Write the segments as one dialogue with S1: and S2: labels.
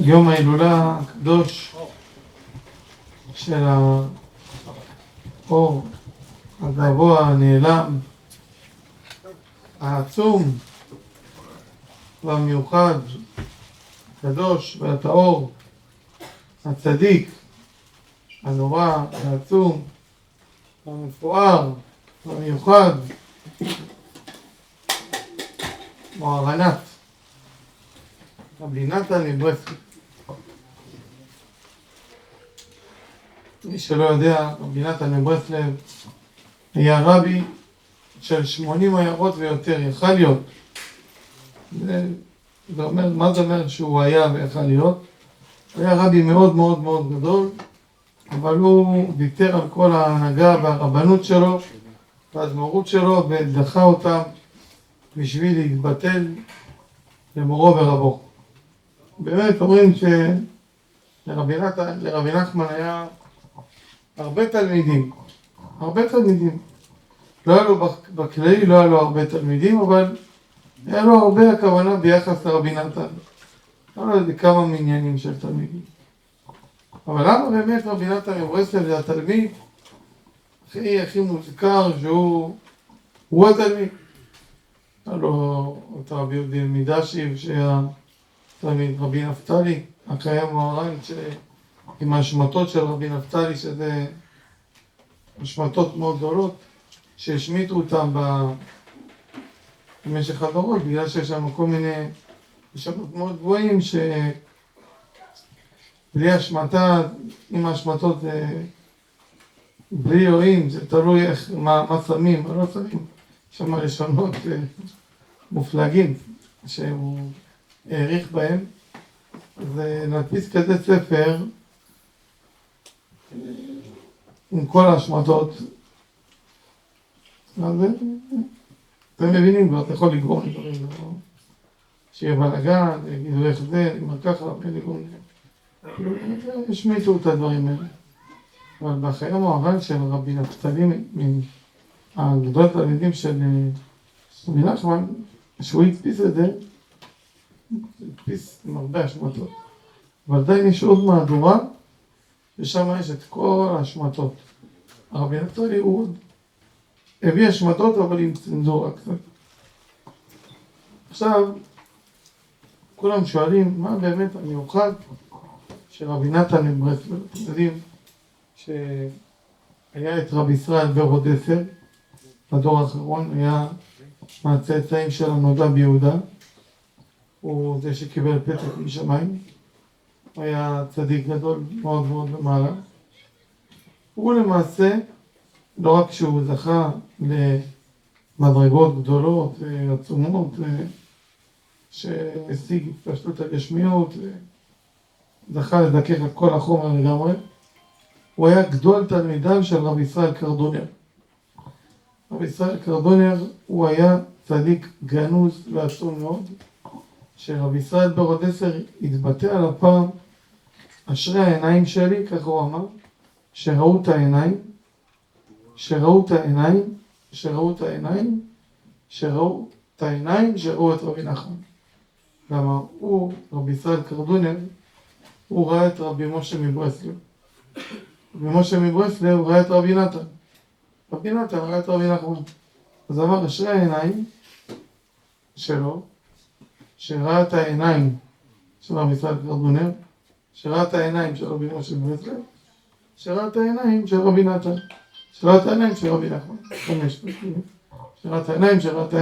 S1: יום ההילולה הקדוש של האור הגבוה הנעלם, העצום והמיוחד, הקדוש והטהור, הצדיק, הנורא והעצום, המפואר והמיוחד, מוהר"נת, רבי נתן מברסלב. מי שלא יודע, רבי נתן מברסלב היה רבי של 80 עיירות ויותר, יכל להיות. זה אומר, מה זה אומר שהוא היה ויכל להיות? הוא היה רבי מאוד מאוד מאוד גדול, אבל הוא ויתר על כל ההנהגה והרבנות שלו והאדמו"רות שלו ודחה אותם בשביל להתבטל למורו ורבו. באמת אומרים שלרבי נחמן היה הרבה תלמידים. לא היה לו בכללי, לא היה לו הרבה תלמידים, אבל היה לו הרבה הכוונה ביחס לרבי נתן. היה לו איזה כמה מניינים של תלמידים. אבל למה באמת רבי נתן מברסלב זה התלמיד הכי מוזכר שהוא התלמיד? היה לו את רבי יהודה מדשיב שהיה תלמיד רבי נפתלי, הקיים מוהר"ן עם ההשמטות של רבי נפתלי, שזה השמטות מאוד גדולות שהשמיטו אותם במשך הדורות, בגלל שיש שם כל מיני השמטות מאוד גבוהים בלי השמטה, עם ההשמטות בלי רואים, זה תלוי מה שמים, מה לא שמים. שם לשונות מופלגים שהוא העריך בהם. אז נדפיס כזה ספר עם כל ההשמטות. אז אתם מבינים כבר, אתה יכול לגרום דברים, שיהיה בלגן, יגידו איך זה, נאמר ככה, ולגרום השמיטו את הדברים האלה. אבל בחיי המוהר"ן של רבי נפתלי, הגדול תלמידים של רבי נחמן, שהוא הדפיס את זה, הדפיס עם הרבה השמטות. אבל עדיין יש עוד מהדורה, ושם יש את כל ההשמטות. הרבי נפתלי הוא הביא השמטות, אבל עם צנזורה קצת. עכשיו, כולם שואלים, מה באמת המיוחד של רבי נתן מברסלב? אתם יודעים שהיה את רבי ישראל ברודסר, בדור האחרון, היה מהצאצאים של הנודע ביהודה, הוא זה שקיבל פתק משמיים, הוא היה צדיק גדול מאוד מאוד במעלה. הוא למעשה, לא רק שהוא זכה למדרגות גדולות ועצומות, שהשיג פשטות הגשמיות, זכה לדקק את כל החומר לגמרי, הוא היה גדול תלמידיו של רבי ישראל קרדונר. רבי ישראל קרדונר הוא היה צדיק גנוז ועצום מאוד, שרבי ישראל ברודסר התבטא על הפעם, אשרי העיניים שלי, ככה הוא אמר, שראו את העיניים, שראו את רבי נחמן. למה הוא, רבי ישראל קרדונר, הוא ראה את רבי משה מברסלב. רבי משה מברסלב ראה את רבי נתן. רבי נתן ראה את רבי נחמן. אז אמר, אשרי העיניים שלו, שראה את העיניים של רבי ישראל קרדונר, שראה את העיניים של רבי משה מברסלב, שראה את העיניים של רבי נתן, שראה את העיניים של רבי נחמן. שראה את העיניים,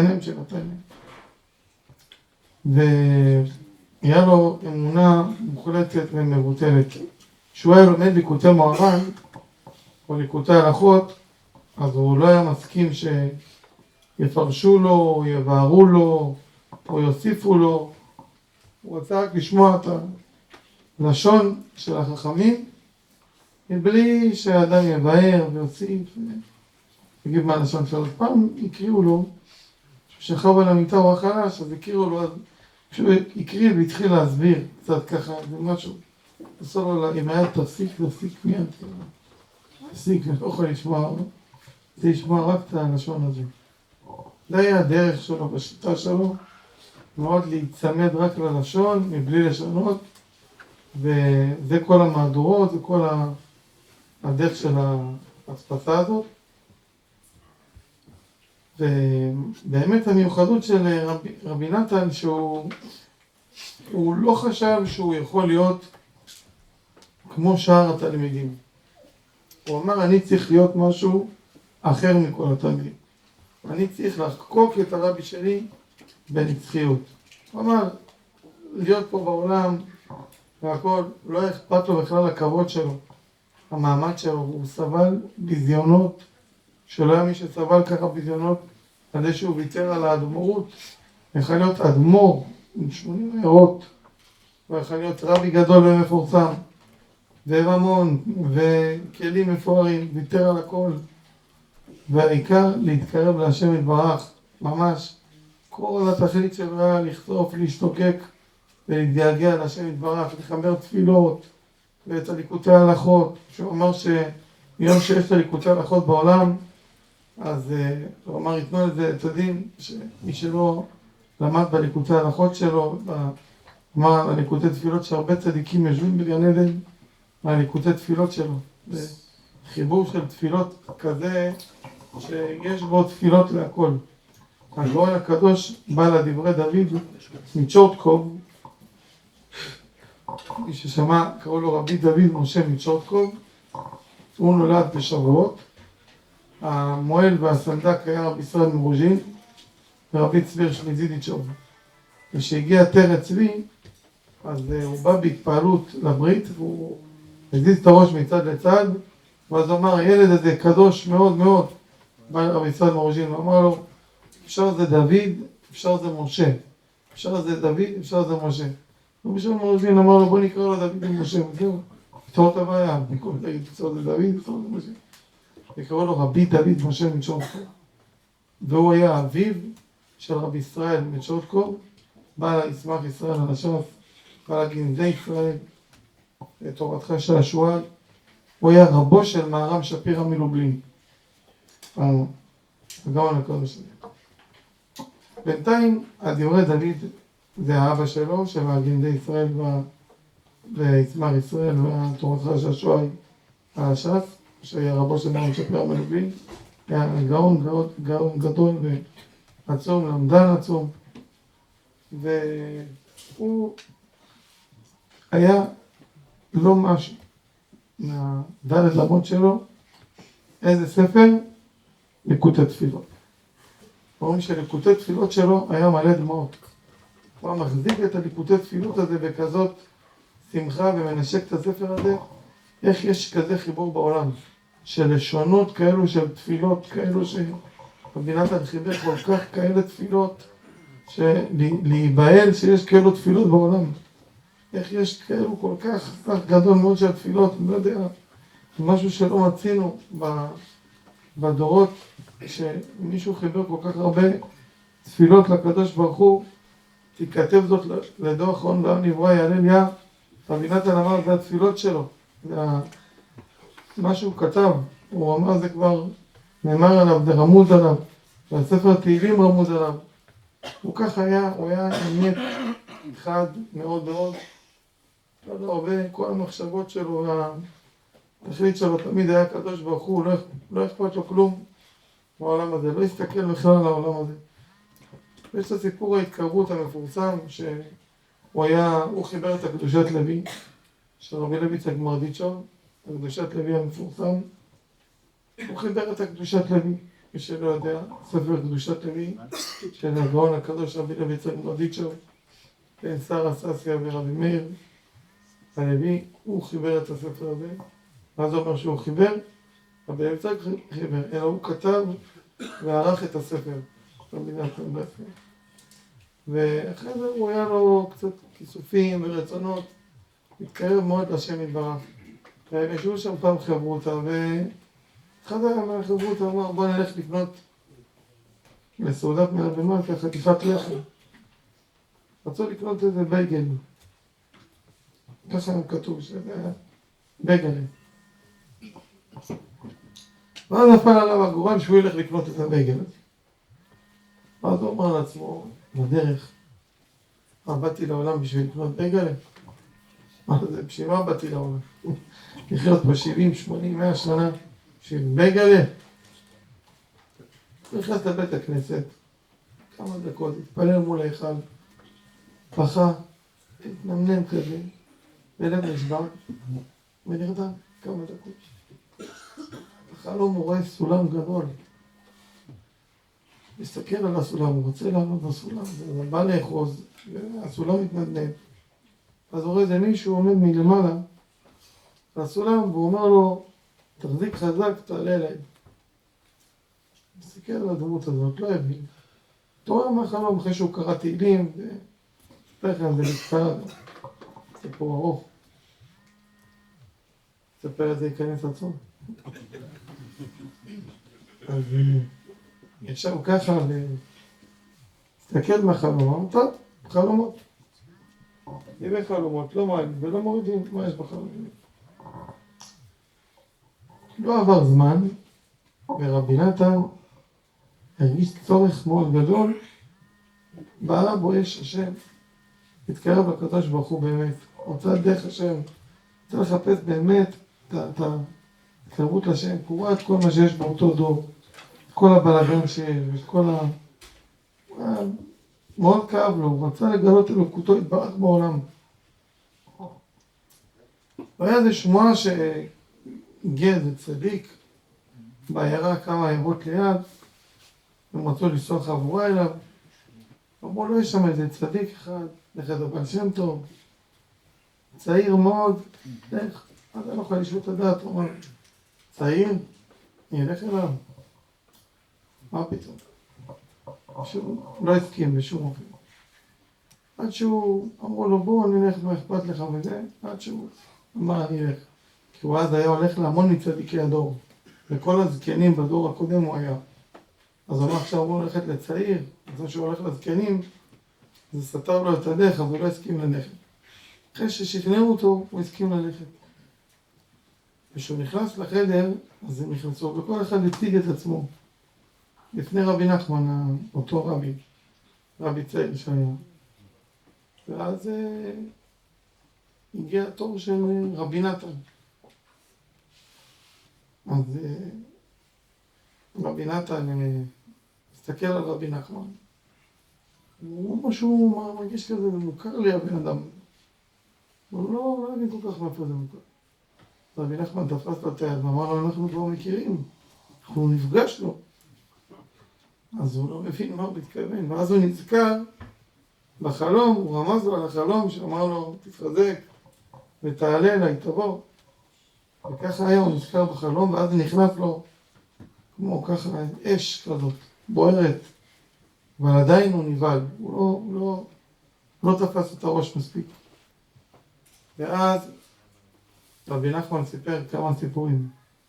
S1: והיה לו אמונה מוחלטת ומבוטלת. כשהוא היה לומד ליקוטי מוהר"ן או ליקוטי הלכות, אז הוא לא היה מסכים שיפרשו לו, או יבארו לו, או יוסיפו לו. הוא רצה רק לשמוע את הלשון של החכמים, מבלי שהאדם יבאר ויוסיף, ויגיד מה הלשון שלו. פעם הקריאו לו, ששכב על המיטה הוא החלש, אז הקריאו לו, אז כשהוא הקריא והתחיל להסביר קצת ככה, זה משהו, בסוף לו, אם היה תפסיק מיד, תפסיק, אני לא יכול לשמוע, זה לשמוע רק את הלשון הזה. זה היה הדרך שלו, בשיטה שלו, מאוד להיצמד רק ללשון, מבלי לשנות, וזה כל המהדורות, זה כל הדרך של ההדפסה הזאת. ובאמת המיוחדות של רבי נתן, שהוא לא חשב שהוא יכול להיות כמו שאר התלמידים. הוא אמר, אני צריך להיות משהו אחר מכל התלמידים. אני צריך לחקוק את הרבי שלי בנצחיות. הוא אמר, להיות פה בעולם והכל, לא אכפת לו בכלל הכבוד שלו, המעמד שלו. הוא סבל ביזיונות, שלא היה מי שסבל ככה ביזיונות, על זה שהוא ויתר על האדמו"רות. יכול להיות אדמו"ר עם 80 עיירות, ויכול להיות רבי גדול ומפורסם, ורמון וכלים מפוארים, ויתר על הכל. והעיקר להתקרב להשם יתברך, ממש. כל התכלית שלו היה לחשוף, להשתוקק ולהתגעגע להשם יתברך, לחבר תפילות ואת הליקוטי ההלכות. שהוא אמר שמיום שיש את הליקוטי ההלכות בעולם, אז הוא אמר, יתנו לזה את הדין, שמי שלא למד בליקוטי ההלכות שלו, אמר הליקוטי תפילות שהרבה צדיקים יושבים בגן עדן, הליקוטי תפילות שלו. זה חיבור של תפילות כזה, שיש בו תפילות להכל. הגאון הקדוש בא לדברי דוד מצ'ורטקוב, מי ששמע קראו לו רבי דוד משה מצ'ורטקוב. הוא נולד בשבועות. המועל והסנדק היה רבי ישראל מרוז'ין ורבי צביר שמיזידיצ'וב. כשהגיע תרץ צבי, אז הוא בא בהתפעלות לברית, והוא הזיז את הראש מצד לצד, ואז הוא אמר, הילד הזה קדוש מאוד מאוד. בא רבי ישראל מרוז'ין, הוא אמר לו, אפשר זה דוד, אפשר זה משה. אפשר זה דוד, אפשר זה משה. רבי ישראל מרוז'ין אמר לו, בוא נקרא לו דוד ומשה, וזהו, פתור את הבעיה, במקום להגיד, אפשר זה דוד, אפשר זה משה. וקראו לו רבי דוד משה מצ'ורטקוב. והוא היה אביו של רבי ישראל מצ'ורטקוב, בעל ישמח ישראל על הש"ס, בעל גנזי ישראל, תורתך של השועל. הוא היה רבו של מהר"ם שפירא מלובלין. הגאון הקדוש הזה. בינתיים, הדברי דוד זה האבא שלו, שבעל גנזי ישראל וישמח ישראל והתורתך של השועל על הש"ס, שהיה רבו של מהר"ם שפירא מלובלין. היה גאון גדול ועצום, למדן עצום. והוא היה לא משהו מהדלת למות שלו, איזה ספר? ליקוטי תפילות. אומרים שליקוטי תפילות שלו היה מלא דמעות. הוא היה מחזיק את הליקוטי תפילות הזה בכזאת שמחה ומנשק את הספר הזה. איך יש כזה חיבור בעולם של לשונות כאלו, של תפילות כאלו, שרבי נתן חיבר כל כך כאלה תפילות, להיבהל שיש כאלו תפילות בעולם. איך יש כאלו כל כך סך גדול מאוד של תפילות, אני לא יודע, משהו שלא מצינו בדורות, שמישהו חיבר כל כך הרבה תפילות לקדוש ברוך הוא. תיכתב זאת לדור אחרון לעם נברא יעלל יה. רבי נתן אמר, זה התפילות שלו, זה מה שהוא כתב, הוא אמר, זה כבר נאמר עליו, זה רמוז עליו, והספר תהילים רמוז עליו. הוא כך היה, הוא היה אמת אחד מאוד מאוד, לא הרבה, כל המחשבות שלו והתכלית שלו תמיד היה קדוש ברוך הוא, לא אכפת לו כלום בעולם הזה, לא הסתכל בכלל על העולם הזה. יש את הסיפור ההתקרבות המפורסם, הוא חיבר את הקדושת לוי, של רבי לוי יצחק מרדיצ'וב, הקדושת לוי המפורסם. הוא חיבר את הקדושת לוי, מי שלא יודע, ספר קדושת לוי, של הגאון הקדוש רבי לוי יצחק מרדיצ'וב, בן שרה ססיה ורבי מאיר הלוי. הוא חיבר את הספר הזה. מה זה אומר שהוא חיבר? רבי לוי יצחק חיבר, אלא הוא כתב וערך את הספר, רבי נתן בעצמו. ואחרי זה הוא היה לו קצת כיסופים ורצונות, התקרב מאוד לשם יתברך. והם ישבו שם פעם חברותה, ואחד מהחברותה אמר, בוא נלך לקנות לסעודת מערב מלכה חתיכת לחם. רצו לקנות איזה בייגל. ככה כתוב שזה היה בייגל. ואז נפל עליו הגורל שהוא ילך לקנות את הבייגל הזה. ואז הוא אמר לעצמו, בדרך, באתי לעולם בשביל לקנות בייגל. מה זה, בשביל מה באתי לעולם? לחיות פה 70, 80, 100 שנה, בשביל בגלה. נכנס לבית הכנסת, כמה דקות, התפלל מול ההיכל, פחה, התנמנם כזה, בלב נשבר, ונרדם כמה דקות. החלום הוא רואה סולם גדול. מסתכל על הסולם, הוא רוצה לעלות בסולם, זה בא לאחוז, והסולם מתנדנד. אז הוא רואה איזה מישהו עומד מלמעלה, לסולם, והוא אומר לו, תחזיק חזק, תעלה אליי. מסתכל על הדמות הזאת, לא הבין. תורא מה חלום אחרי שהוא קרא תהילים, וספר זה נזכר, סיפור ארוך. ספר את זה ייכנס עצמו. אז ישב ככה והסתכל מהחלום, טוב, חלומות. יביא חלומות, לא מעלים ולא מורידים, מה יש בחלומות? לא עבר זמן, ורבי נתן הרגיש צורך מאוד גדול, בא בו יש השם, התקרב לקדוש ברוך הוא באמת, רוצה דרך השם, רוצה לחפש באמת את התקרבות לשם, קורא את כל מה שיש באותו דור, את כל הבלגן שיש, ואת כל מאוד כאב לו, הוא רצה לגלות אלוקותו יתברך בעולם. והיה איזה שמועה שהגיע איזה צדיק בעיירה כמה עיירות ליד, הם רצו לנסוע חבורה אליו, אמרו לו יש שם איזה צדיק אחד, לכד הבעל שם טוב, צעיר מאוד, איך? אז אני לא יכול לשאול את הדעת, הוא אמר, צעיר? אני אלך אליו. מה פתאום? שהוא לא הסכים בשום אופן. עד שהוא אמרו לו בוא נלך מה אכפת לך וזה, עד שהוא אמר אני אלך. כי הוא אז היה הולך להמון מצדיקי הדור, וכל הזקנים בדור הקודם הוא היה. אז הוא אמר עכשיו הוא הולכת לצעיר, אז שהוא הולך לזקנים, זה סתר לו את הדרך, אז הוא לא הסכים ללכת. אחרי ששכנעו אותו, הוא הסכים ללכת. כשהוא נכנס לחדר, אז הם נכנסו, וכל אחד הציג את עצמו. לפני רבי נחמן, אותו רבי צעיר שהיה. ואז הגיע התור של רבי נתן. אז רבי נתן הסתכל על רבי נחמן. הוא משהו מרגיש כזה, מוכר לי הבן אדם. הוא לא הבין כל כך מאיפה זה מוכר. רבי נחמן תפס לו את היד ואמר לו, אנחנו כבר מכירים, אנחנו נפגשנו. אז הוא לא מבין מה הוא מתכוון, ואז הוא נזכר בחלום, הוא רמז לו על החלום שאמר לו, תתחזק ותעלה אליי, תבוא. וככה היה, הוא נזכר בחלום, ואז נכנס לו כמו ככה אש כזאת, בוערת, אבל עדיין הוא נבהל, הוא לא תפס את הראש מספיק. ואז רבי נחמן סיפר כמה סיפורים.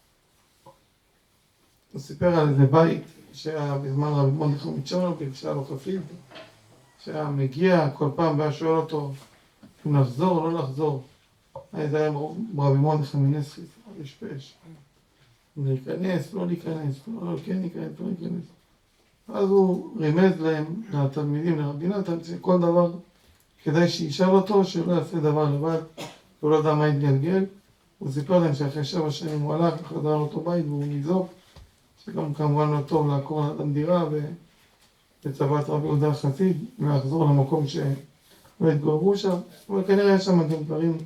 S1: הוא סיפר על איזה בית שהיה בזמן רבי מרדכי מצ'רנוביל, שהיה לו חסיד, שהיה מגיע כל פעם והיה שואל אותו אם לחזור או לא לחזור. זה היה רבי מרדכי מנסחיס, לשפש. אם להיכנס, לא להיכנס, כן להיכנס, לא להיכנס. אז הוא רימז להם, לתלמידים, לרבי נתן, שכל דבר כדאי שישאל אותו, שלא יעשה דבר לבד, הוא לא יודע מה יתגלגל. הוא סיפר להם שאחרי 7 שנים הוא הלך וחזר לאותו בית והוא ניזוק, שגם כמובן לא טוב לעקור לאדם דירה וצבא את רבי יהודה החסיד ולחזור למקום שלא התגוררו שם, אבל כנראה יש שם גם דברים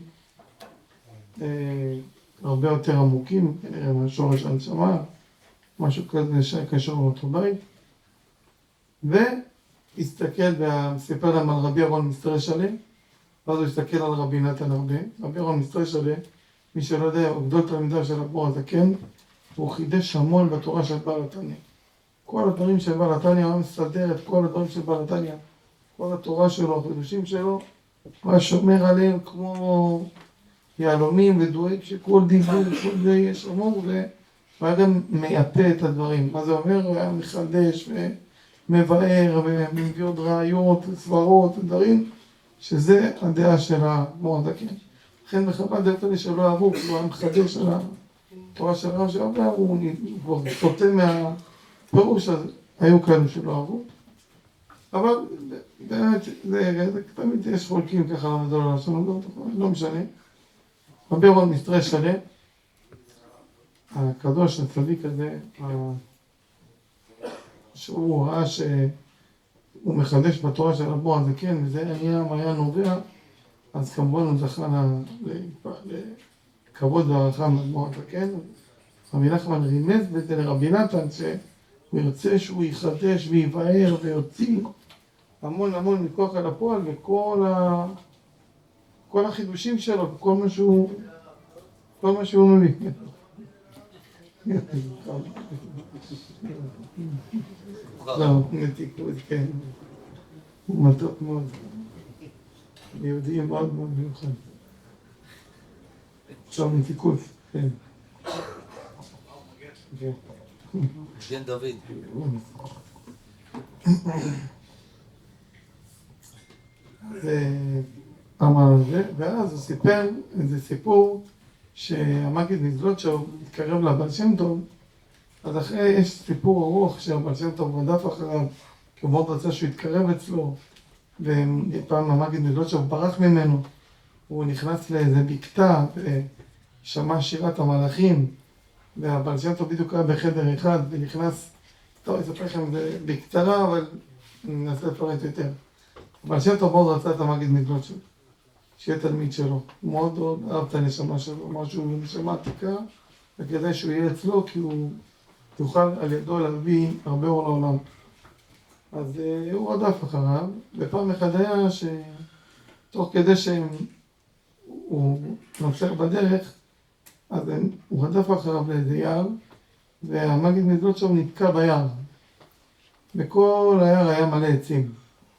S1: הרבה יותר עמוקים, כנראה מהשורש הנשמה, משהו כזה שקשור לאותו בית. והסתכל וסיפר להם על רבי אהרון מסתרי שלם, ואז הוא הסתכל על רבי נתן הרבה. רבי אהרון מסתרי שלם, מי שלא יודע, הוא גדול תלמידיו של אדמו"ר הזקן, הוא חידש המון בתורה של בעל התניא. כל הדברים של בעל התניא, הוא מסדר את כל הדברים של בעל התניא, כל התורה שלו, החידושים שלו, הוא היה שומר עליהם כמו יהלומים ודואג שכל דיבור, כל זה יש אמור, והוא היה גם מייפה את הדברים. מה זה אומר? הוא היה מחדש ומבאר ומביא עוד ראיות, סברות, דברים, שזה הדעה של האדמו"ר הזקן. לכן בחב"ד דווקא לי שלא אהבו, כי הוא היה מחדש על התורה של הרב שעבר, הוא כבר סוטה מהפירוש, אז היו כאלו שלא אהבו. אבל באמת, תמיד יש חולקים ככה למדול על השם, לא משנה. רבי אהרון מסטרא שלם, הקדוש הצדיק הזה, שהוא ראה שהוא מחדש בתורה של רבו הזקן, וזה היה נובע, אז כמובן הוא זכה לכבוד והערכה מרבו הזקן. רבי נחמן רימז בזה לרבי נתן, שהוא ירצה שהוא יחדש ויבאר ויוציא המון המון מכוח אל הפועל, וכל החידושים שלו, כל מה שהוא מביא. לא, מתיקות, כן. הוא מתוק מאוד. יהודי מאוד מאוד מיוחד. עכשיו מתיקות, כן.
S2: כן, דוד.
S1: אמר זה, ואז הוא סיפר איזה סיפור שהמגיד מזלוטשוב התקרב לבעל שם טוב, אז אחרי יש סיפור ארוך שהבעל שם טוב רדף אחריו, כי הוא מאוד רצה שהוא יתקרב אצלו, ופעם המגיד מזלוטשוב ברח ממנו, הוא נכנס לאיזה בקתה ושמע שירת המלאכים, והבעל שם טוב בדיוק היה בחדר אחד ונכנס, טוב, אני אספר לכם את זה בקצרה, אבל אני מנסה לפרט יותר. הבעל שם טוב מאוד רצה את המגיד מזלוטשוב, שיהיה תלמיד שלו. הוא מאוד אהב את הנשמה שלו, משהו נשמה עתיקה, וכדאי שהוא יהיה אצלו, כי הוא יוכל על ידו להביא הרבה אור לעולם. אז הוא רדף אחריו, ופעם אחד היה שתוך כדי שהוא נוצר בדרך, אז הוא רדף אחריו לאיזה יער, והמגיד מזלוטשוב נתקע ביער. וכל היער היה מלא עצים.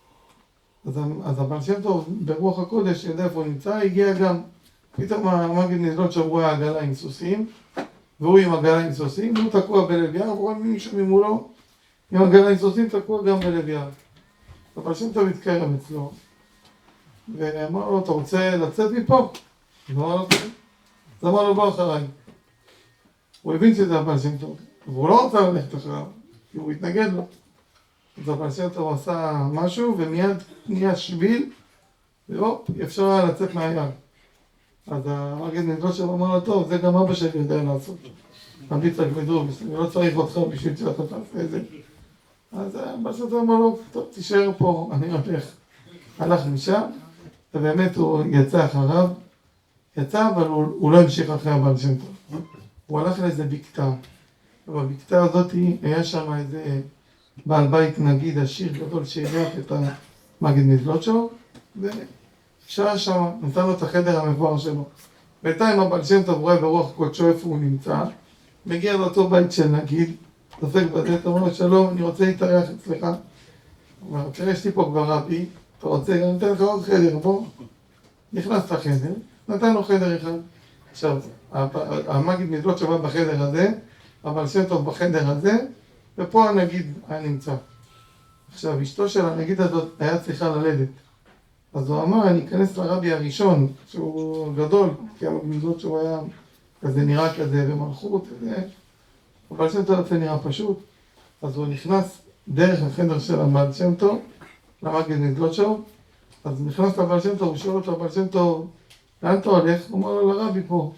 S1: אז הבעל שם טוב ברוח הקודש, ידע איפה הוא נמצא, הגיע גם, פתאום המגיד מזלוטשוב רואה עגלה עם סוסים, והוא עם עגלה עם סוסים, והוא תקוע בלב יער, וכל מישהו ממולו עם עגלה עם סוסים תקוע גם בלב יער. הבעל שם טוב התקרב אצלו, ואמר לו, אתה רוצה לצאת מפה? אז אמר לו, בוא אחריי. הוא הבין שזה הבעל שם טוב, והוא לא רוצה ללכת אחריו, כי הוא התנגד לו. אז הבעל שם טוב עשה משהו, ומיד נהיה שביל, והופ, אפשר היה לצאת מהיער. אז המגיד מזלוטשוב אמר לו, טוב, זה גם אבא שלי יודע לעשות. רבי יצחק מדרוב, אני לא צריך אותך בשביל שאתה תעשה את זה. אז הבעל שם טוב אמר לו, טוב, תישאר פה, אני הולך. הלך משם, ובאמת הוא יצא אחריו. יצא, אבל הוא לא המשיך אחרי הבעל שם טוב. הוא הלך לאיזה בקתה. ובבקתה הזאת היה שם איזה בעל בית, נגיד, עשיר גדול שהריח את המגיד מזלוטשוב, ושעה שם, נתן לו את החדר המבואר שלו. בינתיים הבעל שם טוב רואה ברוח קודשו איפה הוא נמצא, מגיע לאותו בית של נגיד, דופק בדלת, אומר לו, שלום, אני רוצה להתארח אצלך. הוא אומר, תראה, יש לי פה כבר רבי, אתה רוצה, אני אתן לך עוד חדר, בוא. נכנס לחדר, נתן לו חדר אחד. עכשיו, המגיד מזלוטשוב היה בחדר הזה, הבעל שם טוב בחדר הזה, ופה הנגיד היה נמצא. עכשיו, אשתו של הנגיד הזאת היה צריכה ללדת. אז הוא אמר, אני אכנס לרבי הראשון, שהוא גדול, כי המגיד מזלוטשוב היה כזה נראה כזה במלכות, הבעל שם טוב זה נראה פשוט. אז הוא נכנס דרך החדר של הבעל שם טוב, למגיד מזלוטשוב, אז נכנס לבעל שם טוב, הוא שואל אותו, הבעל שם טוב, לאן אתה הולך? הוא אומר לו, לרבי פה.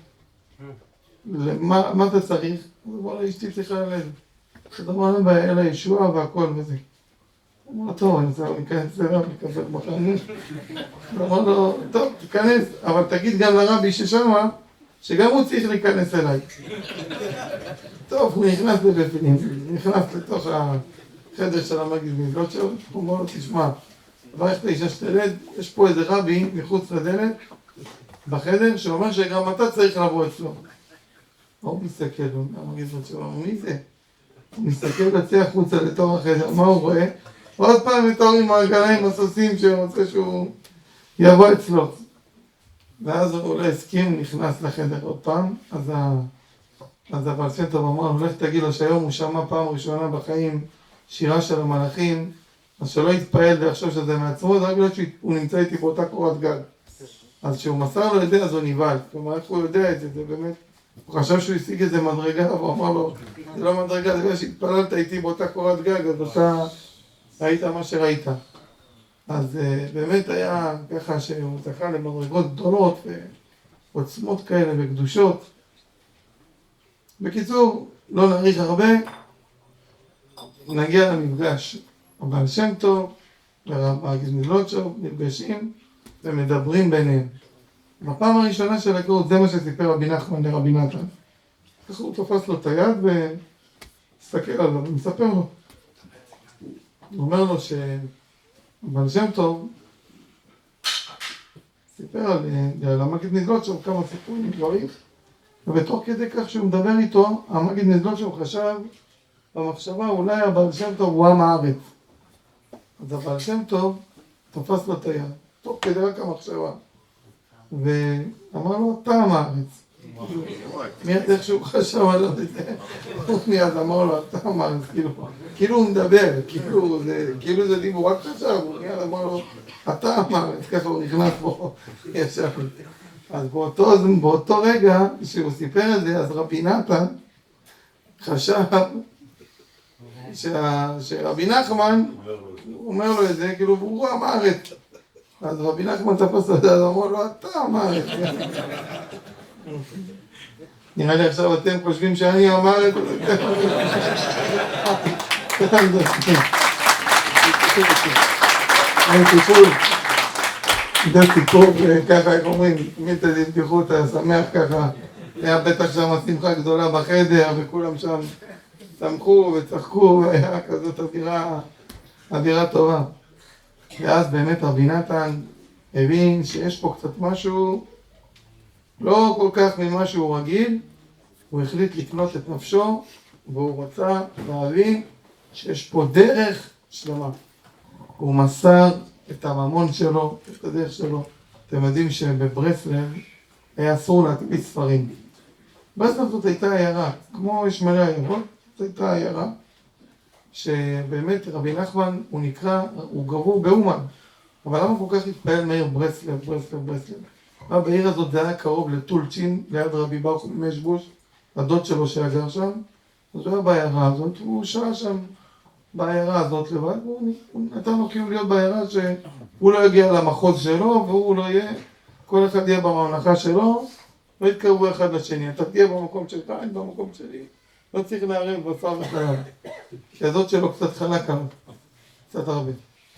S1: מה אתה צריך? הוא אומר לו, אשתי צריכה ללדת. אז אמר להם, אל הישועה והכל וזה. הוא אמר לו, טוב, אני רוצה להיכנס לרבי, כזה בחיים. הוא אמר לו, טוב, תיכנס, אבל תגיד גם לרבי ששמה, שגם הוא צריך להיכנס אליי. טוב, הוא נכנס לבפנים, נכנס לתוך החדר של המגיד מזלוטשוב, הוא אומר לו, תשמע, ברך את האישה שתלד, יש פה איזה רבי מחוץ לדלת, בחדר, שאומר שגם אתה צריך לבוא אצלו. הוא מסתכל, המגיד מזלוטשוב, מי זה? הוא מסתכל לצא החוצה לתוך החדר, מה הוא רואה? עוד פעם מתור עם העגליים הסוסים שרוצה שהוא יבוא אצלו. ואז הוא לא הסכים, נכנס לחדר עוד פעם, אז הבעל שם טוב אמר, הולך תגיד לו שהיום הוא שמע פעם ראשונה בחיים שירה של המלאכים, אז שלא יתפעל ויחשוב שזה מעצמו, זה רק בגלל שהוא נמצא איתי באותה קורת גג. אז כשהוא מסר לו את זה, אז הוא נבהל. כלומר, איך הוא יודע את זה? זה באמת, הוא חשב שהוא השיג איזה מדרגה, והוא אמר לו, זה לא מדרגה, זה בגלל שהתפללת איתי באותה קורת גג, אז אתה ראית מה שראית. אז באמת היה ככה שהוא זכה למדרגות גדולות, עוצמות כאלה וקדושות. בקיצור, לא נאריך הרבה, נגיע למפגש. הבעל שם טוב והרב מגיד מזלוטשוב נפגשים ומדברים ביניהם. בפעם הראשונה של ההיכרות, זה מה שסיפר רבי נחמן לרבי נתן. ככה הוא תופס לו את היד והסתכל עליו ומספר לו. הוא אומר לו שהבעל שם טוב סיפר על המגיד מזלוטשוב כמה סיפורים דברים, ובתוך כדי כך שהוא מדבר איתו, המגיד מזלוטשוב חשב במחשבה אולי הבעל שם טוב הוא עם הארץ. אז הבעל שם טוב תפס לו את היד, תוך כדי רק המחשבה, ואמר לו, אתה עם הארץ. מיד איך שהוא חשב עליו את זה, הוא מיד אמר לו, אתה עם הארץ, כאילו הוא מדבר, כאילו זה דיבור, רק חשב, הוא מיד אמר לו, אתה עם הארץ, ככה הוא נכנס פה, ישב. אז באותו רגע שהוא סיפר את זה, אז רבי נתן חשב שרבי נחמן אומר לו את זה, כאילו, הוא עם הארץ. אז רבי נחמן תפס את זה, אז אמר לו, אתה עם הארץ. נראה לי עכשיו אתם חושבים שאני עם הארץ. זה סיפור, ככה, איך אומרים, מיתה תבטיחו, אתה שמח ככה. היה בטח שם שמחה גדולה בחדר, וכולם שם שמחו וצחקו, והיה כזאת אווירה טובה. ואז באמת רבי נתן הבין שיש פה קצת משהו לא כל כך ממה שהוא רגיל. הוא החליט לקנות את נפשו, והוא רצה להבין שיש פה דרך שלמה. הוא מסר את הממון שלו, את הדרך שלו. אתם יודעים שבברסלב היה אסור להדפיס ספרים. ברסלב זאת הייתה עיירה, כמו יש מלא עיירות, זאת הייתה עיירה, שבאמת רבי נחמן הוא נקרא, הוא גרור באומן. אבל למה כל כך התפעל מהעיר ברסלב? בעיר הזאת זה היה קרוב לטולצ'ין, ליד רבי ברוך משבוש, הדוד שלו שגר שם. אז הוא היה בעיירה הזאת, הוא שעה שם בעיירה הזאת לבד, והוא נתן לו כאילו להיות בעיירה שהוא לא יגיע למחוז שלו, והוא לא יהיה, כל אחד יהיה בממלכה שלו, לא יתקרבו אחד לשני, אתה תהיה במקום שלך, אני במקום שלי, לא צריך לערב בשר וחלב, כי הזאת שלו קצת חלק עליו, קצת הרבה.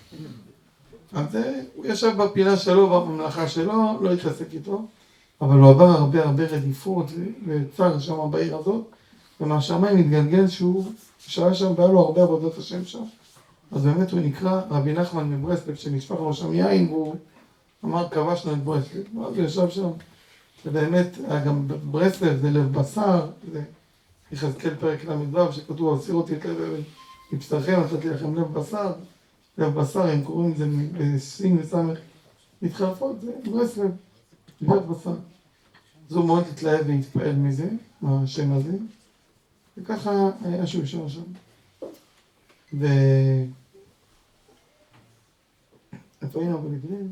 S1: אז הוא ישב בפינה שלו, בממלכה שלו, לא התעסק איתו, אבל הוא עבר הרבה רדיפות וצר שם בעיר הזאת, ומהשמיים התגלגל שהוא שהיה שם והיה לו הרבה עבודת השם שם. אז באמת הוא נקרא רבי נחמן מברסלב, שנשפך לו שם יין, והוא אמר, כבשנו את ברסלב. ואז הוא ישב שם, ובאמת, גם ברסלב זה לב בשר, זה יחזקאל פרק ל"ו, שכתוב, הסיר אותי את לב מבשרכם, נתתי לכם לב בשר. לב בשר, הם קוראים את זה בסין וסמך מתחלפות, זה ברסלב, לב בשר. אז הוא מאוד התלהב והתפעל מזה, מהשם הזה. וככה היה שהוא ישר שם. איפה היינו בנבלים?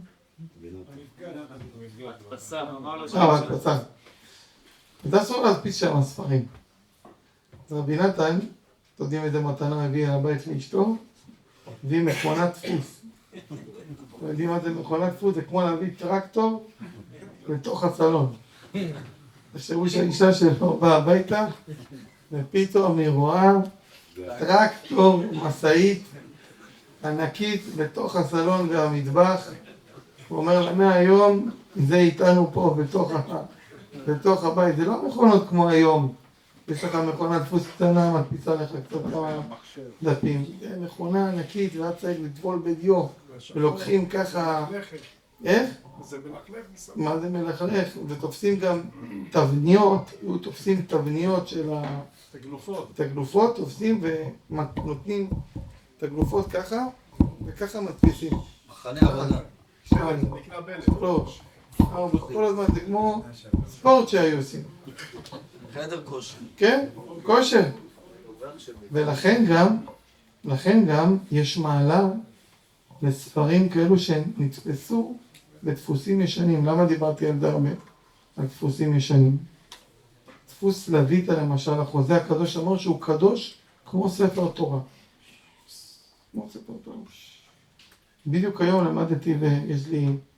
S1: בהדפסה. זה אסור להדפיס שם ספרים. אז רבי נתן, אתם יודעים איזה מתנה הביא הבית לאשתו? הביא מכונת דפוס. אתם יודעים מה זה מכונת דפוס? זה כמו להביא טרקטור לתוך הסלון. תחשבו שהאישה שלו באה הביתה, ופתאום היא רואה טרקטור, משאית ענקית בתוך הסלון והמטבח. הוא אומר לה, מהיום זה איתנו פה בתוך הבית. זה לא מכונות כמו היום. יש לך מכונת דפוס קטנה, מדפיסה לך קצת כמה דפים. זה מכונה ענקית, ואת צריך לטבול בדיו. ולוקחים ככה... איך?
S3: זה מלכלך.
S1: מה זה מלכלך? ותופסים גם תבניות, תופסים תבניות של התגלופות, תופסים ונותנים תגלופות ככה, וככה מדפיסים.
S2: מחנה עבודה.
S3: נקרא בלט.
S1: כל הזמן זה כמו ספורט שהיו עושים.
S2: חדר כושר.
S1: כן, כושר. ולכן גם יש מעלה לספרים כאלו שנתפסו בדפוסים ישנים. למה דיברתי על זה הרבה? על דפוסים ישנים. דפוס לויטה למשל, החוזה הקדוש אמר שהוא קדוש כמו ספר תורה. כמו ספר תורה. בדיוק היום למדתי ויש לי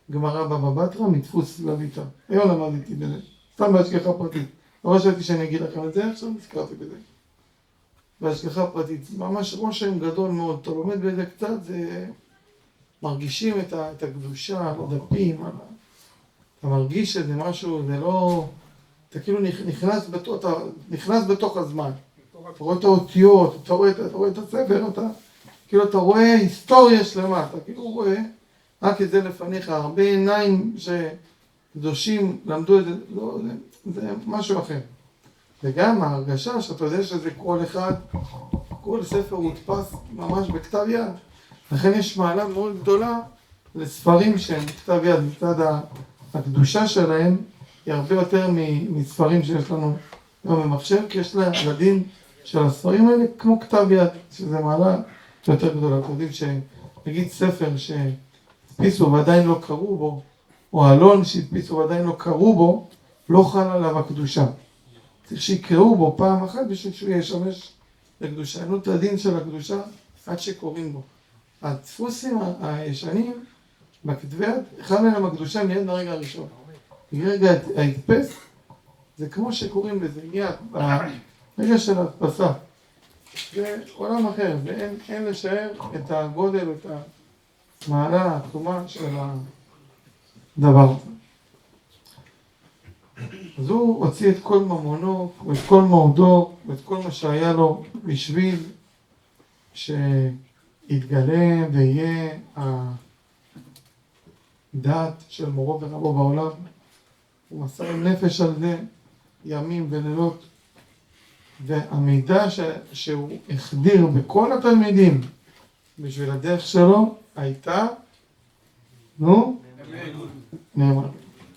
S1: גמרא בבא בתרא מדפוס לויטא. היום למדתי בזה, סתם בהשגחה פרטית. לא חשבתי שאני אגיד לכם את זה, עכשיו נזכרתי בזה. בהשגחה פרטית, ממש רושם גדול מאוד, אתה לומד בזה קצת, זה מרגישים את הקדושה, הדפים, אתה מרגיש שזה משהו, זה לא, אתה כאילו נכנס בתוך הזמן. אתה רואה את האותיות, אתה רואה את הספר, כאילו אתה רואה היסטוריה שלמה, אתה כאילו רואה רק את זה לפניך, הרבה עיניים שקדושים למדו את זה, לא, זה משהו אחר. וגם ההרגשה שאתה יודע שזה כל אחד, כל ספר הודפס ממש בכתב יד. לכן יש מעלה מאוד גדולה לספרים שהם בכתב יד, מצד הקדושה שלהם היא הרבה יותר מספרים שיש לנו גם במחשב, כי יש לה לדין של הספרים האלה כמו כתב יד, שזה מעלה יותר גדולה. אתם יודעים שנגיד ספר שהדפיסו ועדיין לא קראו בו, או אלון שהדפיסו ועדיין לא קראו בו, לא חל עליו הקדושה. צריך שיקראו בו פעם אחת בשביל שהוא ישמש לקדושה. אין לו את הדין של הקדושה עד שקוראים בו. הדפוסים הישנים בכתבי יד, אחד מהם הקדושה מיד מהרגע הראשון. ברגע ההדפס, זה כמו שקוראים בזה מיד, ברגע של ההדפסה. זה עולם אחר, ואין לשער את הגודל, את המעלה העצומה של הדבר הזה. אז הוא הוציא את כל ממונו, ואת כל מאודו, ואת כל מה שהיה לו, בשביל שיתגלה ויהיה הדעת של מורו ורבו בעולם. הוא מסר נפש על זה ימים ולילות, והמידע שהוא החדיר בכל התלמידים בשביל הדרך שלו הייתה, נאמנות.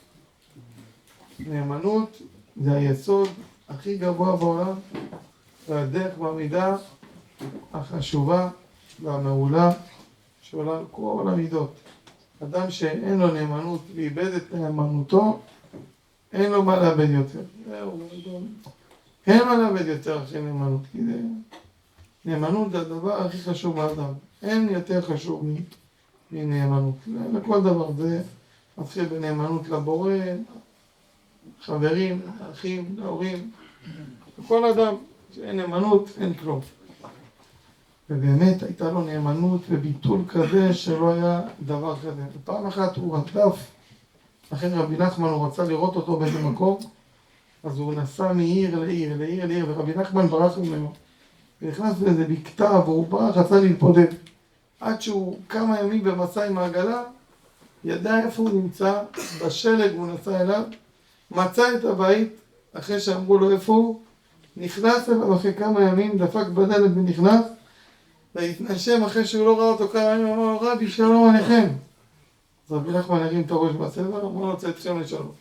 S1: נאמנות זה היסוד הכי גבוה בעולם, והדרך במידה החשובה והמעולה שעולה כל המידות. אדם שאין לו נאמנות ואיבד את נאמנותו, אין לו מה לאבד יותר. אין מה לאבד יותר אחרי נאמנות, כי נאמנות זה הדבר הכי חשוב באדם. אין יותר חשוב מנאמנות. לכל דבר זה מתחיל בנאמנות לבורא, חברים, אחים, להורים. לכל אדם שאין נאמנות, אין כלום. ובאמת הייתה לו נאמנות וביטול כזה שלא היה דבר כזה. ופעם אחת הוא רדף, לכן רבי נחמן הוא רצה לראות אותו באיזה מקום, אז הוא נסע מעיר לעיר, לעיר לעיר, ורבי נחמן ברח ממנו. ונכנס באיזה בקתה, והוא ברח, רצה להתפודד. עד שהוא כמה ימים במסע עם העגלה, ידע איפה הוא נמצא, בשלג הוא נסע אליו, מצא את הבית, אחרי שאמרו לו איפה הוא, נכנס אליו אחרי כמה ימים, דפק בדלת ונכנס, והתנשם אחרי שהוא לא ראה אותו כמה ימים, אמר, רבי שלום עליכם. אז רבי נחמן הרים את הראש בסדר, אמר לו, רוצה אתכם לשלום.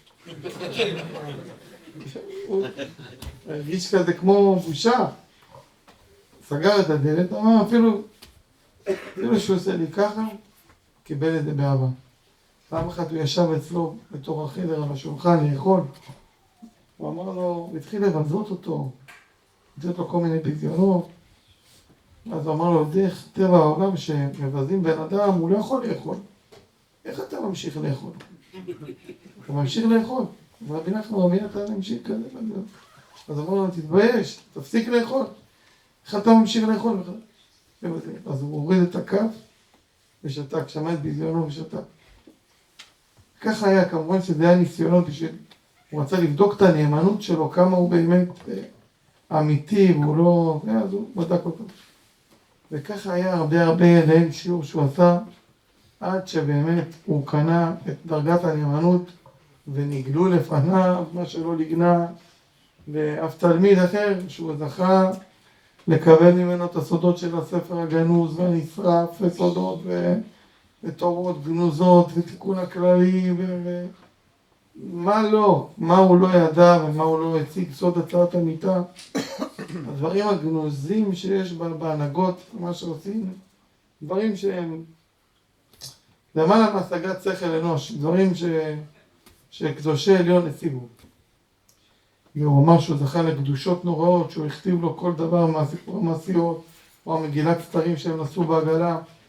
S1: הוא הרגיש כזה כמו בושה. סגר את הדלת, אמר, אפילו שהוא עושה לי ככה, קיבל את זה באהבה. פעם אחת הוא ישב אצלו בתור החדר על השולחן לאכול. הוא אמר לו, הוא התחיל לבזות אותו, לתת לו כל מיני ביזיונות. אז הוא אמר לו, דרך טבע העולם שמבזים בן אדם, הוא לא יכול לאכול. איך אתה ממשיך לאכול? אתה ממשיך לאכול. רבי נחמן רבי נתן המשיך כזה. אז אמר לו, תתבייש, תפסיק לאכול. איך אתה ממשיך לאכול בכלל? אז הוא הוריד את הכף ושתק, שמע את ביזיונו ושתק. ככה היה, כמובן שזה היה ניסיונות בשביל, הוא רצה לבדוק את הנאמנות שלו, כמה הוא באמת אמיתי, והוא לא, אז הוא בדק אותו. וככה היה הרבה ליל שיעור שהוא עשה, עד שבאמת הוא קנה את דרגת הנאמנות, ונגלו לפניו מה שלא לגנה, ואף תלמיד אחר שהוא זכה לקבל ממנו את הסודות של הספר הגנוז והנשרף, וסודות ותורות גנוזות, ותיקון הכללי, מה לא, מה הוא לא ידע ומה הוא לא הציג, סוד הצעת המיטה. הדברים הגנוזים שיש בהנהגות, מה שעושים, דברים שהם למעלה מהשגת שכל אנוש, דברים שקדושי עליון השיגו. הוא אמר שהוא זכה לקדושות נוראות, שהוא הכתיב לו כל דבר מהסיפור המעשיות, או המגילת סתרים שהם נסעו בעגלה,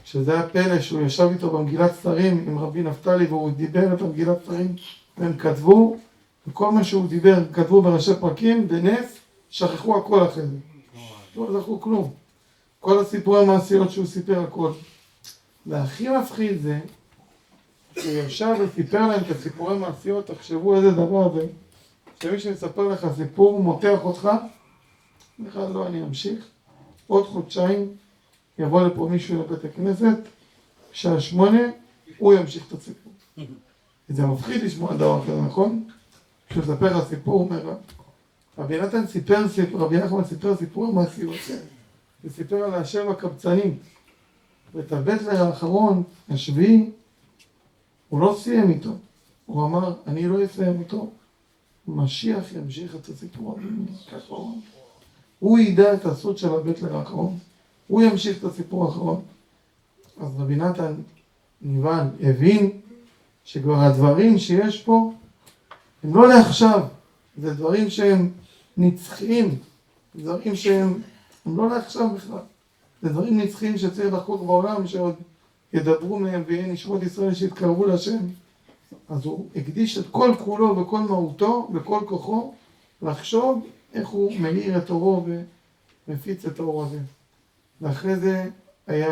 S1: שזה הפלא שהוא ישב איתו במגילת סתרים עם רבי נפתלי, והוא דיבר את המגילת סתרים, והם כתבו, וכל מה שהוא דיבר כתבו בראשי פרקים, בנס שכחו הכל אחרי זה. לא זכו כלום. כל הסיפורי המעשיות שהוא סיפר הכל. והכי מפחיד זה, שהוא ישב וסיפר להם את הסיפורי מעשיות, תחשבו איזה דבר זה, שמי שמספר לך סיפור, הוא מותח אותך, בכלל לא, אני אמשיך, עוד חודשיים, יבוא לפה מישהו לבית הכנסת, בשעה 8, הוא ימשיך את הסיפור. זה מפחיד לשמוע דבר כזה, נכון? כשהוא מספר לך סיפור, הוא אומר, רבי נחמן סיפר סיפור מעשיות, וסיפר על השם הקבצנים, ואת הבטלר האחרון, השביעי, הוא לא סיים איתו. הוא אמר, אני לא אסיים איתו, משיח ימשיך את הסיפור הזה. הוא ידע את הסוד של הבטלר האחרון, הוא ימשיך את הסיפור האחרון. אז רבי נתן נבהל, הבין שכבר הדברים שיש פה, הם לא לעכשיו, זה דברים שהם נצחיים, דברים שהם לא לעכשיו בכלל. זה דברים נצחיים שצריך לחקוק בעולם, שעוד ידברו מהם ויהיה נשמות ישראל שיתקרבו להשם. אז הוא הקדיש את כל כולו וכל מהותו וכל כוחו לחשוב איך הוא מאיר את אורו ומפיץ את האור הזה. ואחרי זה היה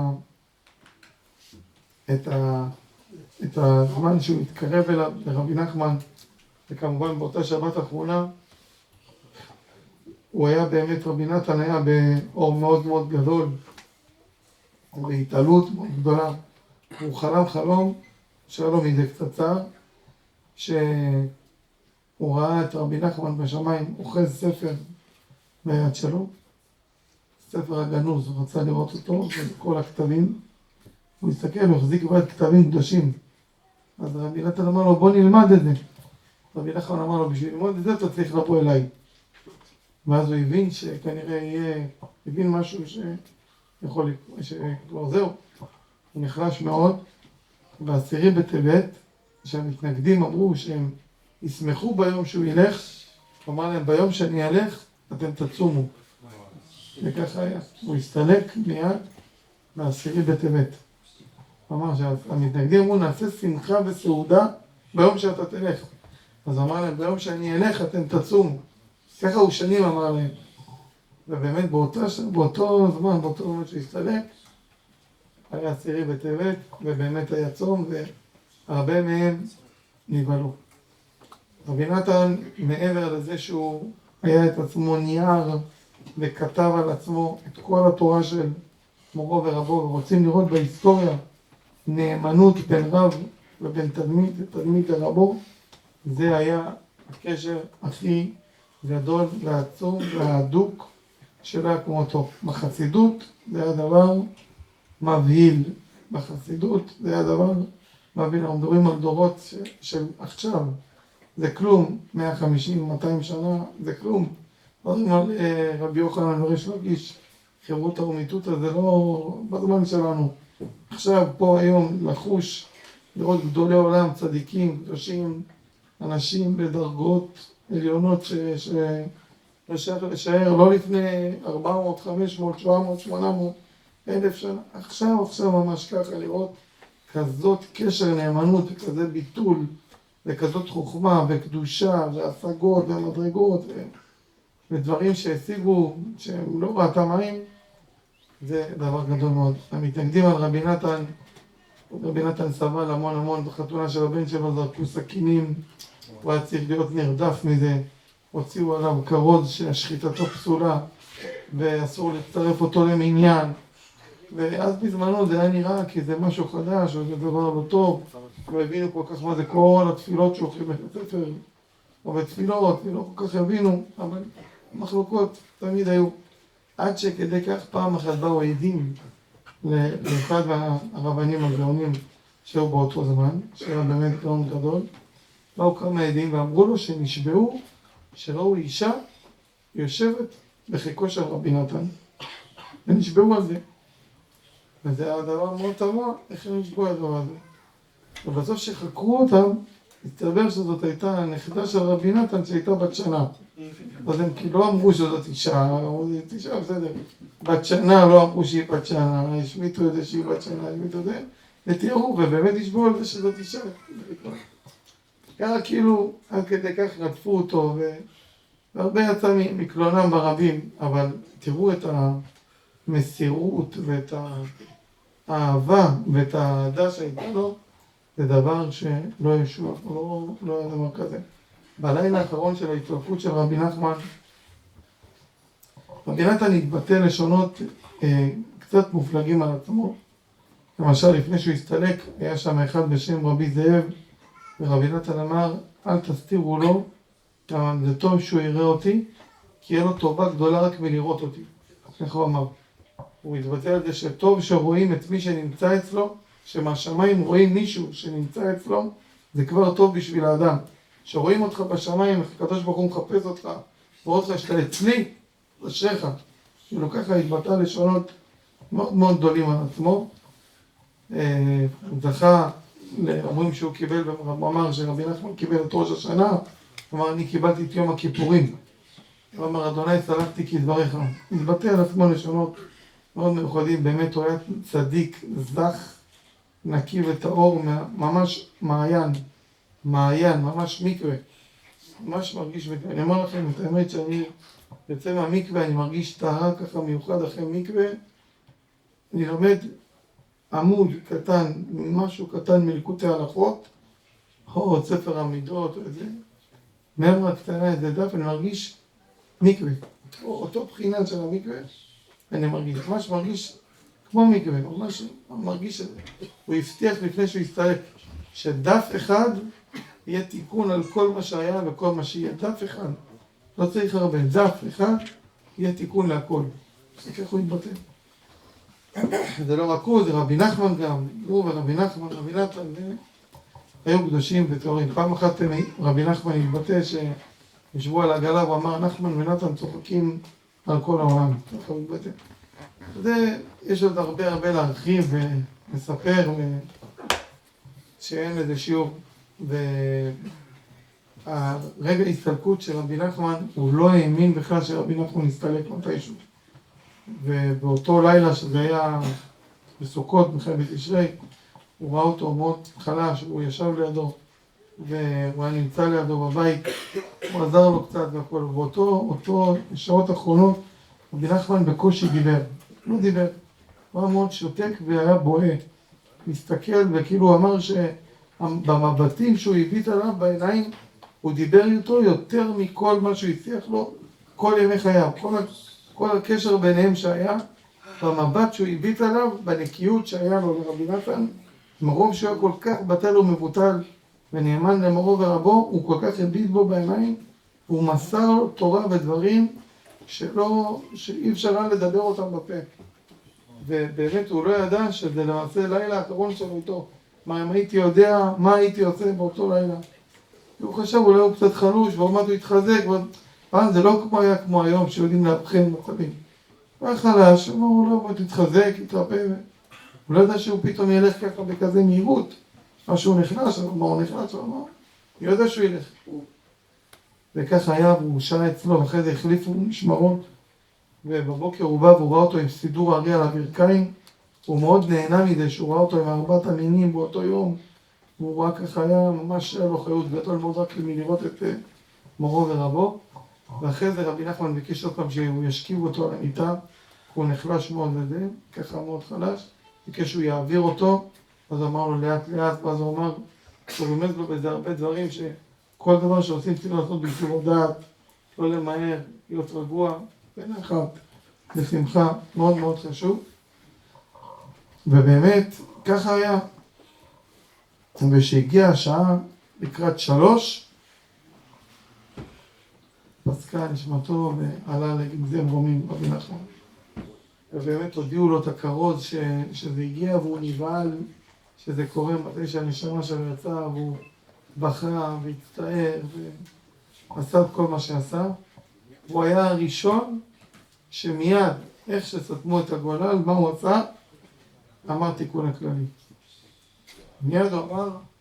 S1: את הזמן שהוא התקרב אליו לרבי נחמן, וכמובן באותה שבת האחרונה, הוא היה באמת, רבי נתן היה באור מאוד מאוד גדול, בהתעלות מאוד גדולה. הוא חלם חלום, שהיה לו מזה קצת צער, שהוא ראה את רבי נחמן בשמיים, אוחז ספר ביד שלו, ספר הגנוז, הוא רצה לראות אותו, וכל הכתבים. הוא הסתכל, הוא החזיק בית כתבים קדושים. אז רבי נתן אמר לו, בוא נלמד את זה. רבי נחמן אמר לו, בשביל ללמוד את זה אתה צריך לבוא אליי. ואז הוא הבין שכנראה הבין משהו שיכול לקרות, שכבר זהו. הוא נחלש מאוד, בעשירי בטבת, שהמתנגדים אמרו שהם ישמחו ביום שהוא ילך, הוא אמר להם, ביום שאני אלך, אתם תצומו. וככה היה. הוא הסתלק מיד בעשירי בטבת. הוא אמר שהמתנגדים אמרו, נעשה שמחה וסעודה ביום שאתה תלך. אז הוא אמר להם, ביום שאני אלך, אתם תצומו. ככה הוא שנים אמר להם. ובאמת באותו זמן, באותו זמן שהסתלק, היה עשירי בטבת, ובאמת היה צום, והרבה מהם נבהלו. רבי נתן, מעבר לזה שהוא היה את עצמו נייר, וכתב על עצמו את כל התורה של מורו ורבו, ורוצים לראות בהיסטוריה נאמנות בין רב ובין תלמיד לרבו, זה היה הקשר הכי גדול והעצום וההדוק שלה כמותו. בחסידות זה היה דבר מבהיל, בחסידות זה היה דבר מבהיל. אנחנו מדברים על דורות של עכשיו, זה כלום, 150, 200 שנה, זה כלום. מדברים על רבי יוחנן וריש לקיש, חברותא ומיתותא, זה לא בזמן שלנו. עכשיו, פה היום, לחוש, לראות גדולי עולם, צדיקים, קדושים, אנשים בדרגות עליונות ששייך לשער, לא לפני 400, 500, 700, 800, 1,000 שנה. עכשיו ממש ככה, לראות כזאת קשר נאמנות, וכזה ביטול, וכזאת חוכמה, וקדושה, והשגות, ומדרגות, ודברים שהשיגו, שהם לא ראתם עין, זה דבר גדול מאוד. המתנגדים על רבי נתן סבל המון בחתונה של הבן שלו, זרקו סכינים, הוא היה צריך להיות נרדף מזה, הוציאו עליו כרוז שהשחיטתו פסולה, ואסור לצטרף אותו למניין, ואז בזמנו זה היה נראה כי זה משהו חדש, או זה דבר לא טוב, לא הבינו כל כך מה זה כל התפילות שהולכים לבית ספר, או בתפילות, ולא כל כך הבינו, אבל מחלוקות תמיד היו. עד שכדי כך פעם אחת באו עדים לאחד מהרבנים הגאונים שהיו באותו זמן, שהיה באמת גאון גדול, באו כמה עדים ואמרו לו שנשבעו שראו אישה יושבת בחיקו של רבי נתן, ונשבעו על זה. וזה היה דבר מאוד תמוה, איך הם נשבעו על הדבר הזה. ובסוף שחקרו אותם, הסתבר שזאת הייתה הנכדה של רבי נתן שהייתה בת שנה. אז הם כאילו לא אמרו שזאת אישה, זאת אישה בסדר. בת שנה לא אמרו שהיא בת שנה, השמיטו את זה שהיא בת שנה, השמיטו את זה, ותראו, ובאמת ישבו על זה שזאת אישה. ככה כאילו, עד כדי כך רדפו אותו, והרבה יצא מקלונם ברבים, אבל תראו את המסירות ואת האהבה ואת האהדה שהייתה לו, זה דבר שלא ישוע, לא היה דבר כזה. בלילה האחרון של ההתרפות של רבי נחמן, רבי נתן התבטא לשונות קצת מופלגים על עצמו. למשל, לפני שהוא הסתלק, היה שם אחד בשם רבי זאב, ורבי נתן אמר, אל תסתירו לו, זה טוב שהוא יראה אותי, כי יהיה לו טובה גדולה רק מלראות אותי. איך הוא אמר? הוא התבטא על זה שטוב שרואים את מי שנמצא אצלו, שמהשמיים רואים מישהו שנמצא אצלו, זה כבר טוב בשביל האדם. שרואים אותך בשמיים, הקדוש ברוך הוא מחפש אותך, ורואה אותך שאתה אצלי, אשריך. כאילו ככה התבטא לשונות מאוד מאוד גדולים על עצמו. הוא זכה, אומרים שהוא קיבל, הוא אמר שרבי נחמן קיבל את ראש השנה, הוא אמר אני קיבלתי את יום הכיפורים. הוא אמר אדוני סלחתי כדבריך. התבטא על עצמו לשונות מאוד מיוחדים, באמת הוא היה צדיק, זך, נקי וטהור, ממש מעיין, ממש מקווה. ממש מרגיש, אני אומר לכם את האמת שאני יוצא מהמקווה, אני מרגיש טהרה ככה מיוחד אחרי מקווה. אני לומד עמוד קטן, משהו קטן מליקוטי הלכות, או את ספר המידות, או איזה ממרה קטנה, איזה דף, אני מרגיש מקווה. אותו בחינה של המקווה, אני ממש מרגיש כמו מקווה, ממש מרגיש, הוא הבטיח לפני שהוא הסתלק, שדף אחד יהיה תיקון על כל מה שהיה וכל מה שיהיה. דף אחד, לא צריך הרבה, דף אחד יהיה תיקון להכל. וכך הוא יתבטא. זה לא רק הוא, זה רבי נחמן גם, הוא ורבי נחמן, רבי נתן, היו קדושים וטהורים. פעם אחת רבי נחמן התבטא שישבו על העגלה, הוא אמר, נחמן ונתן צוחקים על כל העולם. ככה הוא התבטא. זה, יש עוד הרבה להרחיב ולספר, שאין לזה שיעור. והרגע ההסתלקות של רבי נחמן, הוא לא האמין בכלל שרבי נחמן הסתלק מתישהו. ובאותו לילה שזה היה בסוכות, בחג בתשרי, הוא ראה אותו מאוד חלש, הוא ישב לידו, והוא היה נמצא לידו בבית, הוא עזר לו קצת והכל, ובאותו שעות האחרונות, רבי נחמן בקושי דיבר, לא דיבר, הוא היה מאוד שותק והיה בוהה, מסתכל וכאילו הוא אמר שבמבטים שהוא הביט עליו בעיניים, הוא דיבר איתו יותר מכל מה שהוא הצליח לו, כל ימי חייו, כל הקשר ביניהם שהיה, במבט שהוא הביט עליו, בנקיות שהיה לו לרבי נתן, מרוב שהוא היה כל כך בטל ומבוטל ונאמן למורו ורבו, הוא כל כך הביט בו בעיניים, והוא מסר לו תורה ודברים שאי אפשר היה לדבר אותם בפה. ובאמת הוא לא ידע שזה למעשה לילה האחרון שלו איתו. מה אם הייתי יודע מה הייתי עושה באותו לילה? הוא חשב אולי הוא קצת חלוש, ועוד מעט הוא התחזק, פעם זה לא היה כמו היום שיודעים להבחן מצבים. הוא היה חלש, הוא לא מעט התחזק, התרפא, הוא לא ידע שהוא פתאום ילך ככה בכזה מהירות. מה שהוא נחלש, מה הוא נחלש, הוא יודע שהוא ילך. וככה היה, והוא שעה אצלו, ואחרי זה החליפו משמרות, ובבוקר הוא בא והוא ראה אותו עם סידור הארי על הברכיים, הוא מאוד נהנה מזה שהוא ראה אותו עם 4 המינים באותו יום, והוא רק ככה היה ממש היה לו חיות גדול מאוד רק מלראות את מורו ורבו, ואחרי זה רבי נחמן ביקש עוד פעם שהוא ישכיב אותו על המיטה, הוא נחלש מאוד לזה, ככה מאוד חלש, ביקש שהוא יעביר אותו, אז אמר לו לאט לאט, ואז הוא אמר, הוא רומז לו בזה הרבה דברים שכל דבר שעושים צריכים לעשות בשביל דעת, לא למהר, להיות רגוע, בנחת, בשמחה, מאוד מאוד חשוב. ובאמת, ככה היה. ושהגיעה השעה לקראת 3, פסקה נשמתו ועלה לגמזם רומים רבי נחמן. ובאמת הודיעו לו את הכרוז שזה הגיע והוא נבהל שזה קורה מתי שהנשמה שלו יצא והוא בכה והצטער ועשה את כל מה שעשה. הוא היה הראשון שמיד, איך שסתמו את הגולל, מה הוא עשה? אמר תיקון הכללי. מיד הוא אמר,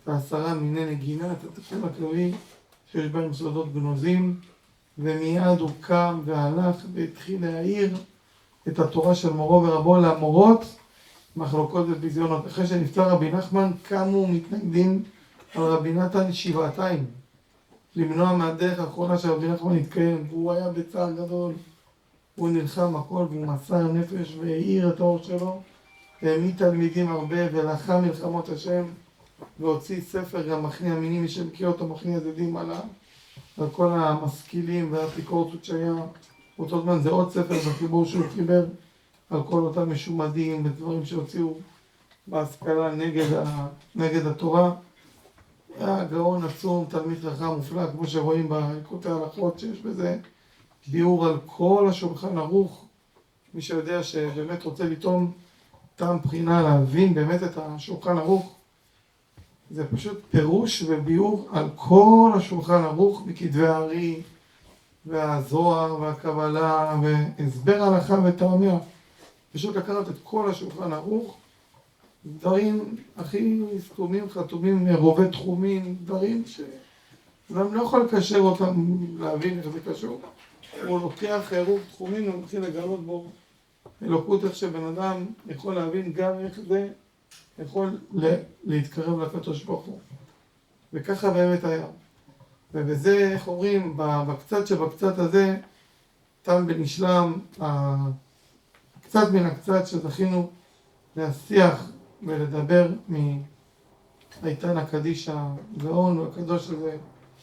S1: ו10 מיני נגינה, את התיקון הכללי שיש בהם סודות גנוזים, ומיד הוא קם והלך והתחיל להעיר את התורה של מורו ורבו, למרות מחלוקות וביזיונות. אחרי שנפטר רבי נחמן, קמו מתנגדים על רבי נתן שבעתיים, למנוע מהדרך האחרונה של רבי נחמן להתקיים, והוא היה בצער גדול, הוא נלחם הכל והוא מסר נפש והאיר את האור שלו, והעמיד תלמידים הרבה ולחם מלחמות השם, והוציא ספר גם מחנה המיני, מי שמכיר אותו מחנה ידידים על כל המשכילים והאפיקורסות שהיה באותו זמן. זה עוד ספר בחיבור שהוא חיבר על כל אותם משומדים ודברים שהוציאו בהשכלה נגד התורה. היה גאון עצום, תלמיד חכם מופלא, כמו שרואים בקוטעי ההלכות, שיש בזה ביאור על כל השולחן ערוך. מי שיודע שבאמת רוצה לטעום טעם בחינה, להבין באמת את השולחן ערוך, זה פשוט פירוש וביאור על כל השולחן ערוך, מכתבי הארי והזוהר והקבלה והסבר ההלכה וטעמיה. פשוט לקחת את כל השולחן ערוך, דברים הכי סתומים, חתומים, רובי תחומים, דברים שאדם לא יכול לקשר אותם, להבין איך זה קשור. הוא לוקח עירוב תחומים ומתחיל לגלות בו אלוקות, איך שבן אדם יכול להבין גם איך זה יכול להתקרב לקדוש ברוך הוא. וככה באמת היה. ובזה, איך אומרים, בקצת שבקצת הזה, תם ונשלם, קצת מן הקצת שזכינו להשיח ולדבר מאיתן הקדיש הגאון והקדוש הזה,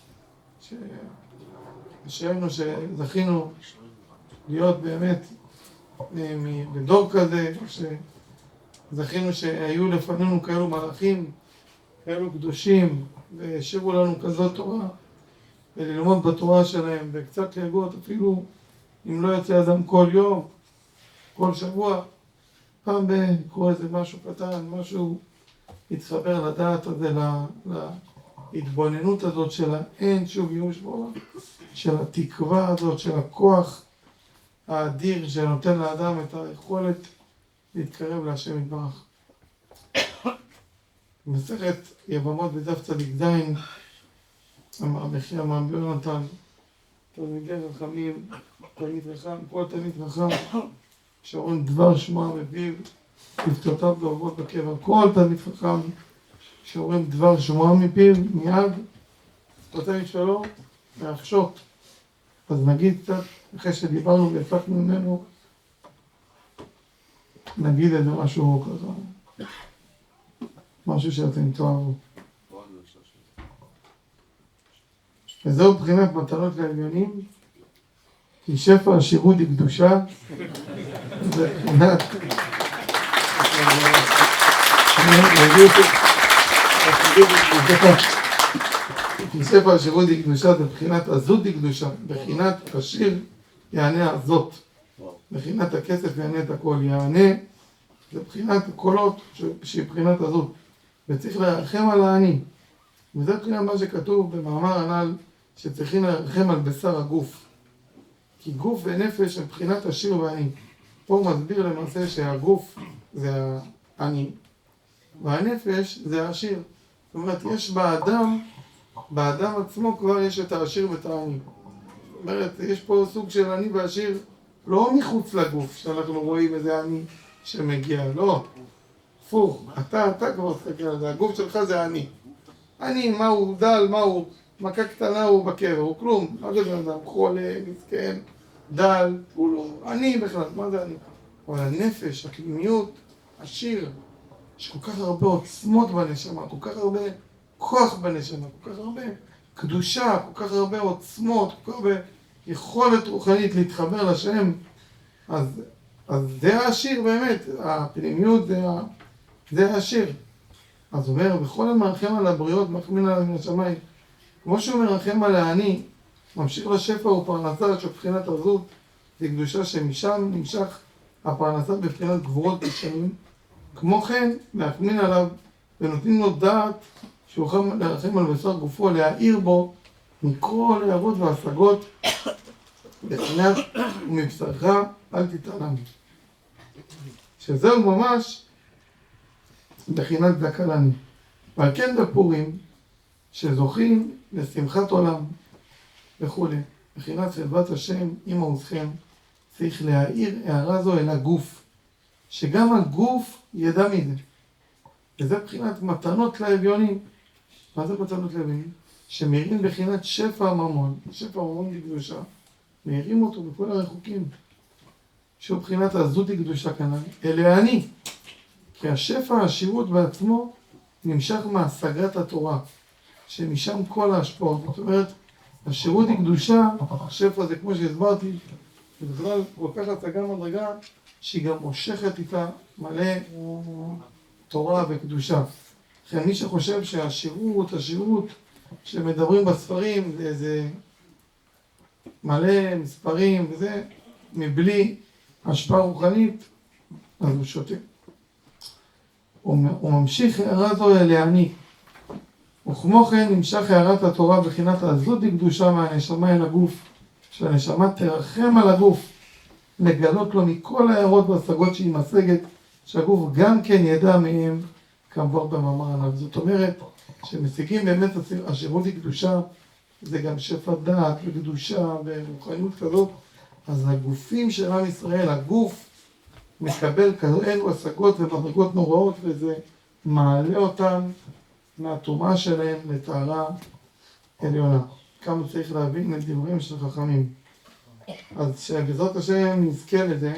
S1: ששאלנו שזכינו להיות באמת בדור כזה, שזכינו שהיו לפנינו כאלו מלאכים, כאלו קדושים, והשאירו לנו כזאת תורה, וללמוד בתורה שלהם, וקצת להגות אפילו אם לא יוצא אדם כל יום, כל שבוע, פעם בקרוא איזה משהו קטן, משהו יתחבר לדעת הזה, להתבוננות הזאת של האין שוב ייאוש בעולם, של התקווה הזאת, של הכוח האדיר שנותן לאדם את היכולת להתקרב להשם יתברך. במסכת יבמות בדף צדיק ז', אמר בכי אמר ביונתן, תלמידי חכמים, תלמיד חכם, כל תלמיד חכם, שאומרים דבר שמוע מפיו, שפתותיו דואבות בקבר. כל תלמיד חכם שאומרים דבר שמוע מפיו, מיד שפתותיו שלו מאחשות. אז נגיד קצת, אחרי שדיברנו והפקנו ממנו, נגיד איזה משהו כזה, משהו שאתם תאהבו. וזהו בחינת מתנות לעליונים, כי שפע השירות היא קדושה, זה בחינת, כי שפע השירות היא קדושה, זה בחינת עזות היא קדושה, בחינת השיר יענה הזאת, בחינת הכסף יענה את הכל, יענה, זה בחינת הקולות שהיא בחינת עזות, וצריך לרחם על העני, וזה בחינת מה שכתוב במאמר הנ"ל, שצריכים לרחם על בשר הגוף, כי גוף ונפש הם בחינת עשיר ועני. פה הוא מסביר למעשה שהגוף זה העני, והנפש זה העשיר. זאת אומרת, יש באדם עצמו כבר יש את העשיר ואת העני. זאת אומרת, יש פה סוג של עני ועשיר, לא מחוץ לגוף, שאנחנו רואים איזה עני שמגיע, לא. הפוך, אתה כבר תסתכל על זה, הגוף שלך זה עני. עני, מה הוא דל, מה הוא, מכה קטנה הוא בקבר, הוא כלום. מה זה בן אדם? חולה, מסכן, דל, הוא לא, עני בכלל, מה זה עני? אבל הנפש, הפנימיות, עשיר, יש כל כך הרבה עוצמות בנשמה, כל כך הרבה כוח בנשמה, כל כך הרבה קדושה, כל כך הרבה עוצמות, כל כך הרבה יכולת רוחנית להתחבר לשם. אז זה העשיר באמת, הפנימיות זה העשיר. אז הוא אומר, בכל המרחם על הבריות מחמין עליו מן השמיים. כמו שהוא מרחם על העני, ממשיך לשפע ופרנסה של בחינת עזות, זה קדושה שמשם נמשך הפרנסה בבחינת גבורות בשנים. כמו כן, להחמין עליו ונותנים לו דעת שיוכל לרחם על בשר גופו, להעיר בו מכל הערות והשגות בחינת ומבשרך אל תתעלם. שזהו ממש בחינת צדקה לעני. ועל כן בפורים, שזוכים לשמחת עולם וכו'. מבחינת חדבת השם עם עוזכם, צריך להאיר הערה זו אל הגוף, שגם הגוף ידע מזה. וזה מבחינת מתנות לאביונים. מה זה מתנות לאביונים? שמאירים בחינת שפע הממון, שפע הממון בקדושה, מאירים אותו בכל הרחוקים. שהוא מבחינת עזות הקדושה כנ"ל, אלה אני. כי השפע השירות בעצמו נמשך מהשגת התורה, שמשם כל ההשפעות. זאת אומרת, השירות היא קדושה, השפע זה כמו שהסברתי, ובכלל כל כך השגה מדרגה, שהיא גם מושכת איתה מלא תורה וקדושה. לכן מי שחושב שהשירות שמדברים בספרים, זה מלא מספרים וזה, מבלי השפעה רוחנית, אז הוא שותה. הוא ממשיך הערה זו להעניק. וכמו כן נמשך הערת התורה בחינת עזות הקדושה מהנשמה אל הגוף, שהנשמה תרחם על הגוף, לגלות לו מכל ההערות והשגות שהיא משגת, שהגוף גם כן ידע מהם כמובן במאמר הנ"ל. זאת אומרת, שמשיגים באמת השירות היא קדושה, זה גם שפע דעת וקדושה ורוחניות כזאת, אז הגופים של עם ישראל, הגוף מקבל כאלו השגות ומדרגות נוראות, וזה מעלה אותם מהטומאה שלהם לטהרה עליונה. כמה צריך להבין את דבריהם של חכמים. אז שבעזרת השם נזכה לזה,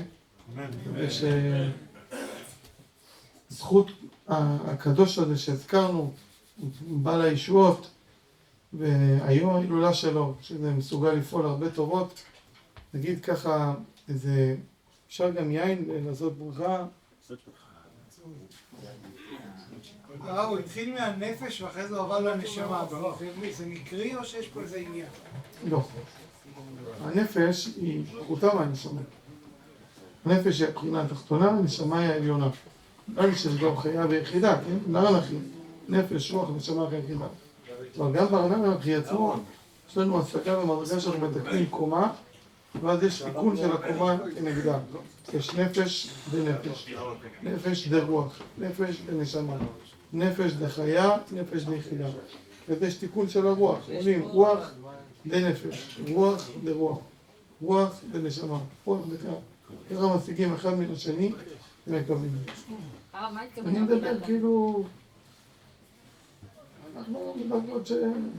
S1: ושזכות הקדוש הזה שהזכרנו, בעל הישועות, והיום ההילולה שלו, שזה מסוגל לפעול הרבה טובות, נגיד ככה, אפשר גם יין לעשות ברכה.
S4: הוא התחיל מהנפש ואחרי זה עבר לנשמה. זה מקרי או שיש פה איזה עניין?
S1: לא. הנפש היא פחותה מהנשמה. הנפש היא הבחינה התחתונה, הנשמה היא העליונה. רק שיש גם חיה ויחידה, כן? לאנכים. נפש, רוח, נשמה ויחידה. אבל גם באנכי עצמו, יש לנו השגה ומדרגה שאנחנו מתקנים קומה, ואז יש תיקון של הקומה כנגדה. יש נפש ונפש, נפש דרוח, נפש ונשמה, נפש דחיה, נפש דיחידה. וזה יש תיקון של הרוח, עולים רוח דנפש, רוח דרוח, רוח דנשמה, רוח דחיה. ככה משיגים אחד מן השני ומקבלים. אני מדבר כאילו, אנחנו מדברות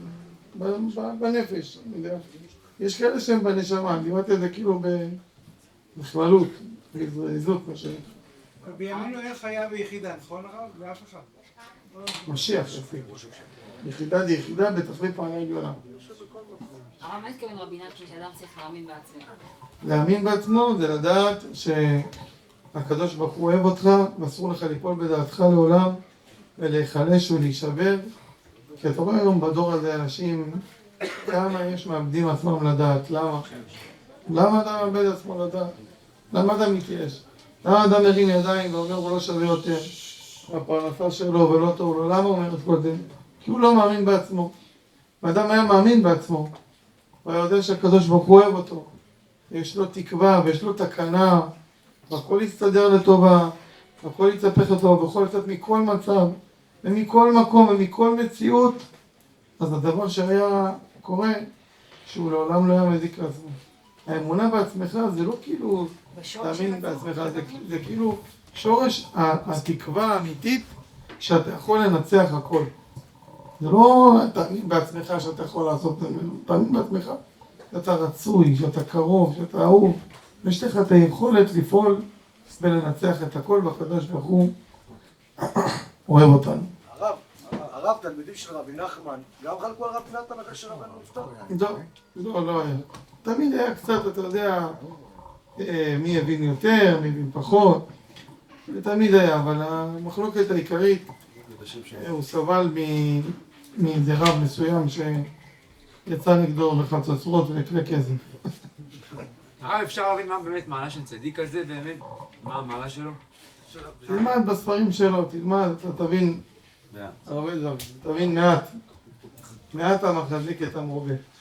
S1: בנפש, אני יודע. יש כאלה שהם בנשמה, דיברתי על זה כאילו בכללות, בזריזות מה שאני.
S4: אבל בימינו אין חיה ויחידה, נכון הרב? ואף אחד.
S1: משיח יפיק. יחידה די יחידה בתכלית מעלה עליונה.
S5: הרב, מה התכוון רבי נחמן שאדם צריך להאמין בעצמו?
S1: להאמין בעצמו זה לדעת שהקדוש ברוך הוא אוהב אותך, ואסור לך ליפול בדעתך לעולם, ולהיחלש ולהישבר. כי אתה רואה היום בדור הזה אנשים, כמה יש מאבדים עצמם לדעת, למה? למה אדם מאבד עצמו לדעת? למה אדם מתייאש? למה אדם מרים ידיים ואומר הוא לא שווה יותר, הפרנסה שלו ולא טוב לו? למה הוא אומר את כל זה? כי הוא לא מאמין בעצמו. ואדם היה מאמין בעצמו, הוא יודע שהקדוש ברוך הוא אוהב אותו, יש לו תקווה ויש לו תקנה, והכל יסתדר לטובה, והכל יצפך לטובה, והכל יצאת מכל מצב, ומכל מקום ומכל מציאות. אז הדבר שהיה קורה, שהוא לעולם לא היה מזיק לעצמו. האמונה בעצמך זה לא כאילו תאמין בעצמך, זה כאילו שורש התקווה האמיתית שאתה יכול לנצח הכל. זה לא תאמין בעצמך שאתה יכול לעשות, תאמין בעצמך שאתה רצוי, שאתה קרוב, שאתה אהוב, ויש לך את היכולת לפעול ולנצח את הכל, והקדוש ברוך הוא אוהב אותנו.
S3: הרב, תלמידים של רבי נחמן, גם חלקו על רבי נתן אחרי שרבנו נפטר?
S1: לא היה. תמיד היה קצת, אתה יודע, מי הבין יותר, מי הבין פחות. זה תמיד היה, אבל המחלוקת העיקרית, הוא סבל מאיזה רב מסוים שיצא נגדו בחצוצרות וכלי כסף.
S6: הרב, אפשר להבין מה באמת מעלה של צדיק על זה, באמת? מה המעלה שלו?
S1: תלמד בספרים שלו, תלמד, אתה תבין, תבין מעט המחזיק את המרובה.